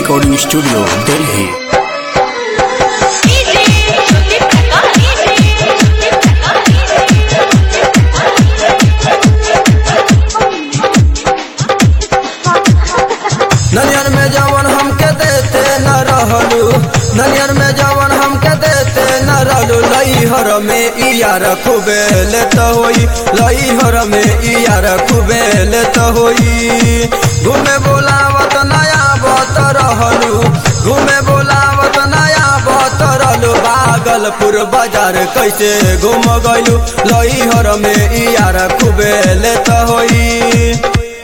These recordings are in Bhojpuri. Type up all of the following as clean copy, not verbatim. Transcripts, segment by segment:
Recording studio Delhi. ननियर में जवन हमके देते न रहलू, ननियर में जवन हमके देते न रहलू, लईहर में इयार खूबे लेत होई, लईहर में इयार खूबे लेत होई। घूमे बोलावत नया बत रहलू, घूमे बोलावत नया बत रहलू, भागलपुर बाजार कैसे घूम गइलू, लईहर में इयार खूबे लेत होई।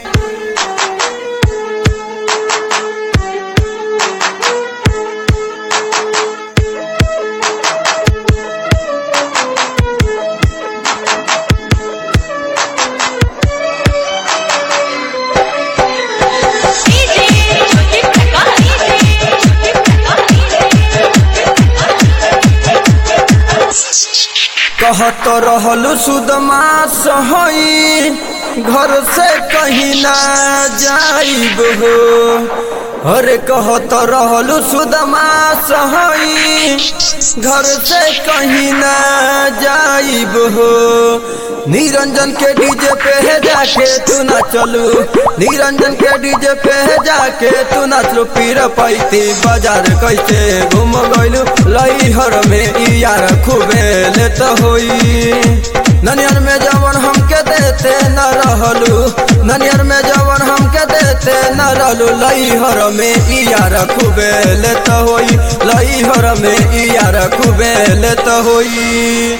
कहत रहलू सुदमा सहई, घर से कहीं ना जाइब हो। अरे कहत रहलू सुदमा सहई, घर से कहीं ना जाइब हो। निरंजन के डीजे पे जाके तू ना चलू, निरंजन के डीजे पे जाके तू ना चलू, पीर पैती बाजार कैसे घूम गइलू, लईहर में इयार खूबे लेत होई। ननियर में जवन हमके देते न रहलू, ननियर में जवन हमके देते न रहलू, लईहर में इयार खूबे लेत होई, लईहर में इयार खूबे लेत होई।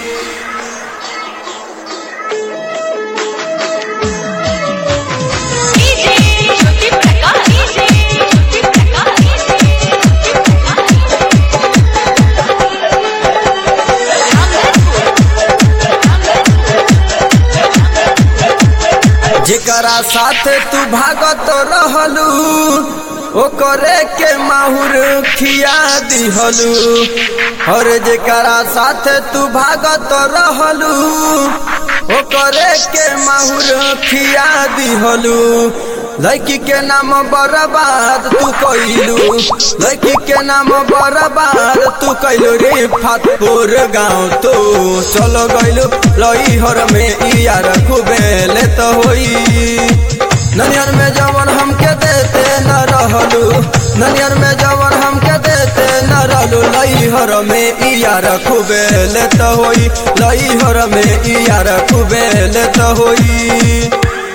जेकरा साथे तू भागत रहलू, ओकरे के माहुर खिया दिहलू। और जेकरा साथे तू भागत रहलू, ओकरे के माहुर खिया दिहलू। लड़की के नाम बर्बाद तू कइलू, लड़की के नाम बर्बाद तू कइलू रे। फातपुर गाँव तू चल गइलू, लईहर में इयार खूबे लेत होई। ननियर में जवन हमके देते न रहलू, ननियर में जवन हमके देते न रहलू, लईहर में इयार खूबे लेत होई, लईहर में इयार खूबे लेत होई।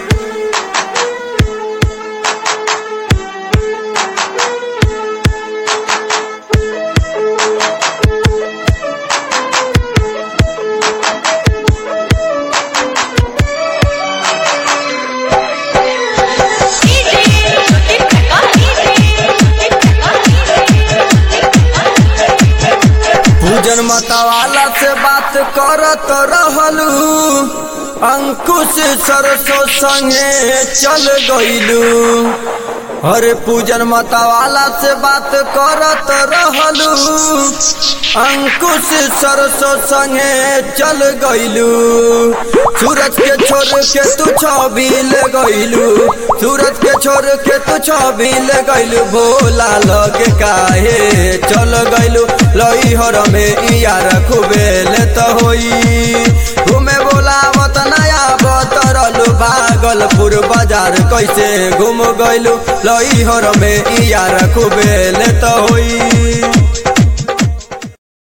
पूजन मतवाला से बात करत रहलू, अंकुश सरसों संगे चल गइलू। अरे पूजन मतवाला से बात करत रहलू, अंकुश सरसों संगे चल गइलू। सूरज के छोड़ के तू छवि ले गइलू, सूरज के छोड़ के तू छवि ले गइलू। भोला लगे काहे चल गइलू, लईहर में इयार खूबे लेत होई। घूमे बोलावत नया बत रहलू, भागलपुर बाजार कैसे घूम गइलू, लईहर में इयार खूबे लेत होई।